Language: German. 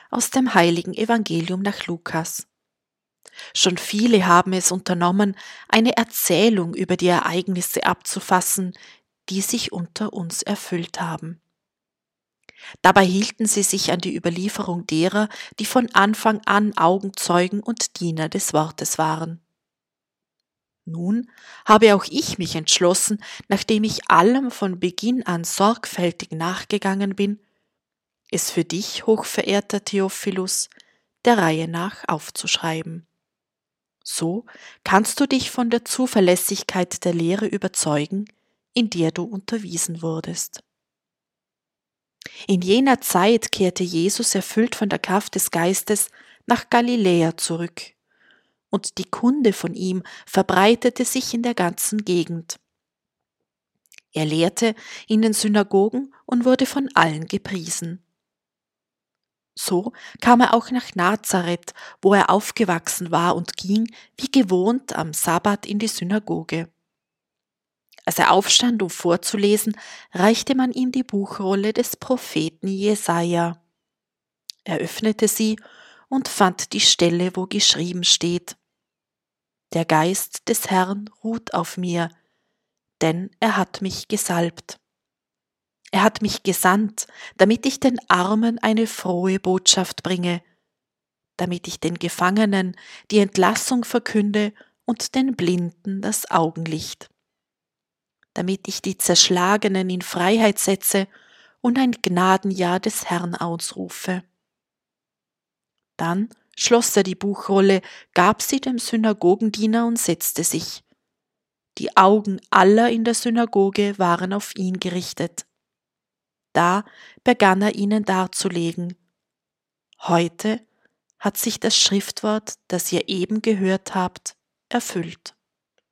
aus dem heiligen Evangelium nach Lukas. Schon viele haben es unternommen, eine Erzählung über die Ereignisse abzufassen, die sich unter uns erfüllt haben. Dabei hielten sie sich an die Überlieferung derer, die von Anfang an Augenzeugen und Diener des Wortes waren. Nun habe auch ich mich entschlossen, nachdem ich allem von Beginn an sorgfältig nachgegangen bin, es für dich, hochverehrter Theophilus, der Reihe nach aufzuschreiben. So kannst du dich von der Zuverlässigkeit der Lehre überzeugen, in der du unterwiesen wurdest. In jener Zeit kehrte Jesus erfüllt von der Kraft des Geistes nach Galiläa zurück, und die Kunde von ihm verbreitete sich in der ganzen Gegend. Er lehrte in den Synagogen und wurde von allen gepriesen. So kam er auch nach Nazareth, wo er aufgewachsen war, und ging, wie gewohnt, am Sabbat in die Synagoge. Als er aufstand, um vorzulesen, reichte man ihm die Buchrolle des Propheten Jesaja. Er öffnete sie und fand die Stelle, wo geschrieben steht: Der Geist des Herrn ruht auf mir, denn er hat mich gesalbt. Er hat mich gesandt, damit ich den Armen eine frohe Botschaft bringe, damit ich den Gefangenen die Entlassung verkünde und den Blinden das Augenlicht, damit ich die Zerschlagenen in Freiheit setze und ein Gnadenjahr des Herrn ausrufe. Dann schloss er die Buchrolle, gab sie dem Synagogendiener und setzte sich. Die Augen aller in der Synagoge waren auf ihn gerichtet. Da begann er ihnen darzulegen: Heute hat sich das Schriftwort, das ihr eben gehört habt, erfüllt.